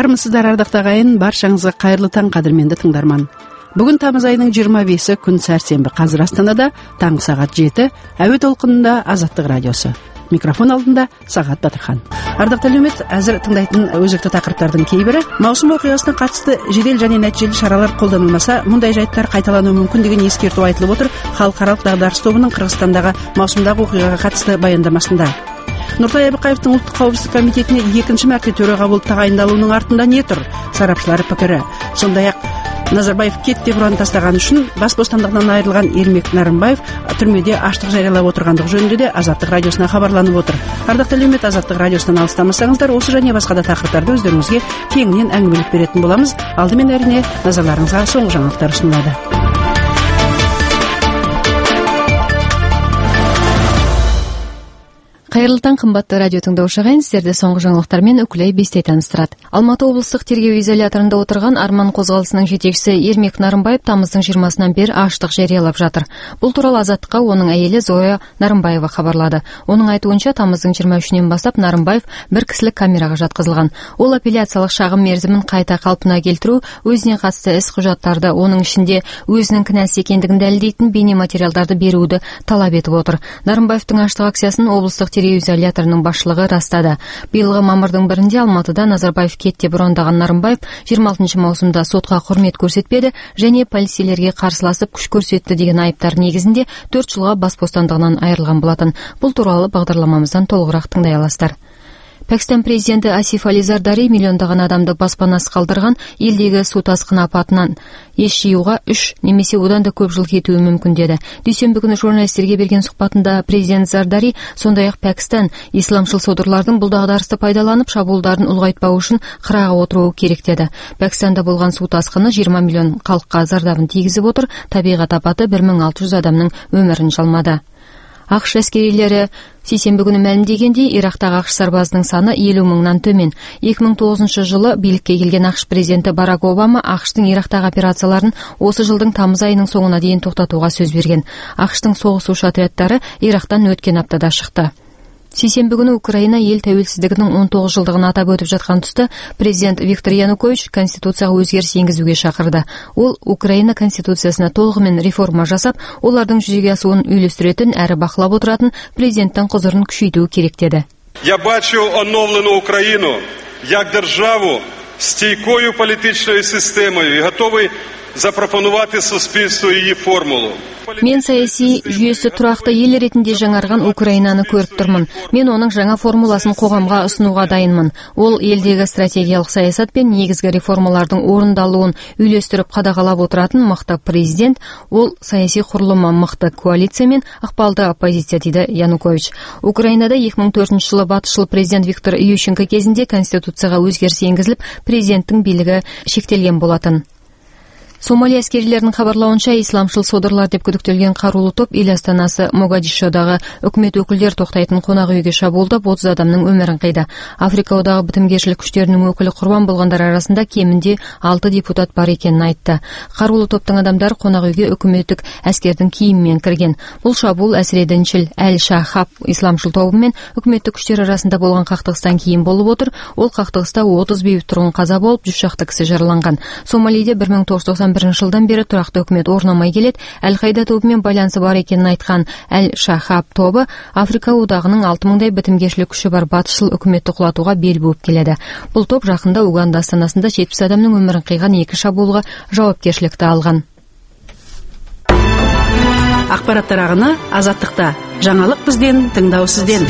Армысыздар ардактуу агайын, баршаңызга кайырлуу таң кадырменди тыңдарман. Бүгүн тамыз айынын 25-и күн сәрсенби. Казыр Астанада таңғы саат 7, әуе толкунунда Азаттык радиосу. Микрофон алдында Сагат Батырхан. Ардактуу элемет, азыр тыңдайтын өзөктүү такырыптардын кейбири маусум окуясына катысты жедел жана натыйжалуу чаралар колдонулмаса, мындай жайттар кайталануу мүмкүн деген эскертүү айтылып отур Халыкаралык дагдарыс тобунун Кыргызстандагы маусумдагы окуяга катысты баяндамасында. Нуртай Абыкаевдин Улуттук коопсуздук комитетине 2 мәрте төрага болуп тагайындалуунун артында не тур? Сарапчылар пикири. Сондай-ак Назарбаев кет деп уран тастаган үчүн бас бостандыгынан айрылган Эрмек Нарымбаев түрмөдө аштык жарыялап отургандыгы жөнүндө да Азаттык радиосуна кабарланып отур. Ардактуу элемет, Азаттык радиосунан алыстамасаңыздар, осы және басқа да тақырыптарды өздөрүңүзгө кеңинен әңгимелеп беретін боламыз. Алдымен әрине назарларыңызга соңғы жаңалыктар ұсынылады. Кайырлуу таң, кымбаттуу радио тыңдоочу агайын, сиздерди соңку жаңылыктар менен Үкүлөй Бестей тааныстырат. Алматы облустук тергөө изоляторунда отурган Арман козголусунун жетекчиси Эрмек Нарымбаев тамыздын 20-сынан бери аштык жарыялап жатыр. Бул тууралуу Азаттыкка онун айели Зоя Нарымбаева кабарлады. Онун айтуунча, тамыздын 23-нен баштап Нарымбаев бир кишилик камерага жаткызылган. Ол апелляциялык шагым мерзимин кайта калпына келтирүү, өзүнө катысты іс кужаттарды, онун ичинде өзүнүн кінәсі экендигин далилдейтин бейне материалдарды берүүдү талап этип отур. Нарымбаевдин аштык акциясын облустук изоляторунун башлыгы растады. Быйылгы мамырдын 1-нде Алматыда Назарбаев кет деп урандаган Нарымбаев 26 маусумда сотко хүрмөт көрсөтпеді және полицейлерге каршылашып күч көрсөттү деген айыптар негизинде 4 жылга бас бостандыгынан айрылган болатын. Бул тууралуу багдарламамыздан толугураак тыңдай аласыздар. Пакистан президенти Асиф Али Зардари миллиондаган адамды баспанасыз калдырган элдеги суу таскыны апатынан эч жыюуга 3 немесе одан да көп жыл кетүүі мүмкүн деди. Дүйсөнбү күнү журналисттерге берген сухбатында президент Зардари сондай-ак Пакистан исламчыл содырлардын бул дагдарысты пайдаланып шабуулдарын улгайтпоо үчүн кырага отуруу керек деди. Пакистанда болгон суу таскыны 20 миллион калкка зардабын тийгизип отур. Табигат апаты 1600 адамдын өмүрүн жалмады. АКШ аскерилери сейсенбі күнү мәлімдегенде, Ирактагы АКШ сарбазынын саны 50 мыңнан төмен. 2009 жылы бийликке келген АКШ президенти Барак Обама АКШтын Ирактагы операцияларын осы жылдың тамыз айынын соңуна дейин токтотууга сөз берген. АКШтын согушуучу отряддары Ирактан өткөн аптада шыкты. Сейсенбі күнү Украина эл тәуелсиздигинин 19 жылдыгын атап өтүп жаткан тузда президент Виктор Янукович конституцияга өзгериш энгизүүгө чакырды. Ол Украина конституциясына толугу менен реформа жасап, олардын жүзөгө асуун үйлөстүрөтүн әрі бакылап отуратын президенттин козурун күчөйтүү керек деди. Я бачу оновлену Украину як державу з стійкою політичною системою і готовий запропонувати суспільству її формулу. Мен саясий жүйөсү туракты эл иретинде жаңарган Украинаны көрүп турмун. Мен онун жаңа формуласын когамга ұсынууга дайынмын. Ол элдеги стратегиялык саясат пен негизги реформалардын орундалуун үйлөстүрүп кадагалап отуратын мыкты президент, ол саясий курулуму мыкты коалиция мен акпалдуу оппозиция деди Янукович. Украинада 2004-жылы батышчыл президент Виктор Ющенко кезинде конституцияга өзгериш энгизилип, президенттин бийлиги шектелген болатын. Сомали аскерилеринин кабарлауынча, исламчыл содырлар деп күдүктөлгөн каруулуу топ эл астанасы Могадишодагы өкмөт өкүлдөр токтайтын конак үйгө шабуулдап 30 адамдын өмүрүн кыйды. Африкадагы битимгерчилик күчтөрүнүн өкүлү курбан болгондар арасында кеминде 6 депутат бар экенин айтты. Каруулуу топтун адамдары конак үйгө өкмөттүк аскердин кийими менен кирген. Бул шабуул Асрединчил Аль-Шахаб исламчыл тобу менен өкмөттүк күчтөр арасында болгон кактыгыстан кийин болуп отур. Ол кактыгыста 30 бейбит тургун каза болуп, 100 шакты киши жараланган. Сомалиде 1991 жылдан бери туракты өкмөт орномой келет. Аль-Кайда тобу менен байланышы бар экенин айткан Аль-Шахаб тобу Африка удагынын 6000дай битимгерчилик күчү бар батышчыл өкмөттү кулатууга бел бууп келеді. Бул топ жакында Уганда астанасында 70 адамдын өмүрүн кыйган 2 шабуулга жоопкерчиликти алган. Акпараттар агыны Азаттыкта. Жаңалык бизден, тыңдоо сизден.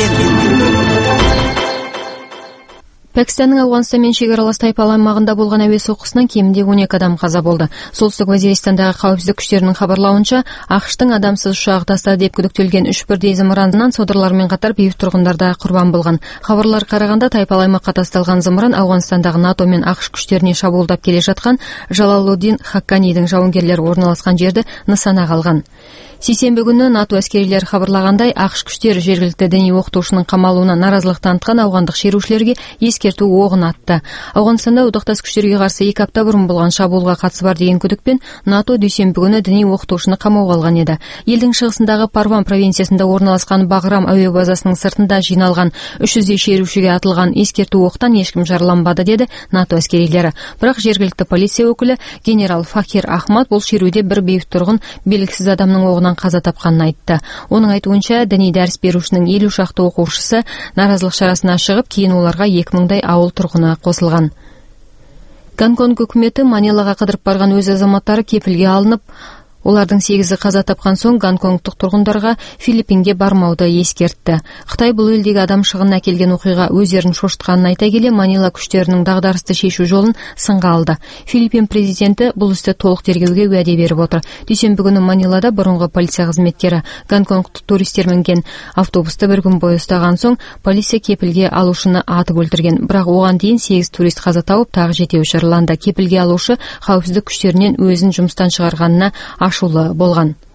Пакистандын Афганистан менен чек-аралаш тайпал аймагында болгон әуе сокусунан кеминде 12 адам каза болду. Солтүстүк Вазиристандагы кауіпсіздік күчтөрүнүн кабарлауынча, АКШтын адамсыз учак тастады деп күдүктөлгөн 3 бирдей зымырандан содырлар менен катар бейбит тургундар да курбан болгон. Кабарларга караганда, тайпал аймакка тасталган зымыран Афганистандагы НАТО менен АКШ күчтөрүнө шабуулдап келе жаткан Жалалуддин Хакканидин жауынгерлери орналашкан жерди нысанага алган. Сейсенбі күні НАТО әскерилери хабарлагандай, АКШ күчтери жергиликтүү диний окутуучунун камалууна наразылык таныткан афгандык шерушилерге эскертүү огун атты. Афганстанда одокташ күчтөргө каршы 2 апта бурун болгон шабуулга катысы бар деген күдүкпен НАТО дүйшөмбү күнү диний окутуучуну камоого алган эди. Элдин чыгысындагы Парван провинциясында орналашкан Баграм ави базасынын сыртында жыйналган 300 шерушиге атылган эскертүү октан эч ким жараланбады, деди НАТО әскерилери. Бирок жергиликтүү полиция өкүлү генерал Фахир Ахмад бул шерүүдө бир бейбит тургун белгисиз адамдын огунан каза тапканын айтты. Онун айтуунча, диний дарс берүүчүнүн 50 шактуу окуучусу наразылык чарасына чыгып, кийин уларга 2000 ауыл тургуну косулган. Гонконг өкмөтү Манилага кыдырып барган өз азаматтары кепилге алынып, улардын 8-и каза тапкан соң гонконгдук тургундарга Филиппинге бармауду эскертти. Кытай бул элдеги адам шыгынына келген окуйга өздөрүн шошутканын айта келе, Манила күчтөрүнүн дагдарысты чечүү жолун сынга алды. Филиппин президенти бул істе толук тергөөгө уаде берип отур. Дүйшөмбү күнү Манилада мурунку полиция кызметкери гонконгдук туристтер минген автобусту bir күн бою устаган соң полиция кепилге алуушуну атып өлтүргөн. Бирок оған дейин 8 турист каза тауып, тагы 7 жараланды. Кепилге алуучу каапсыздык күчтөрүнүн өзүн жумуштан чыгарганына ашуулы болгон.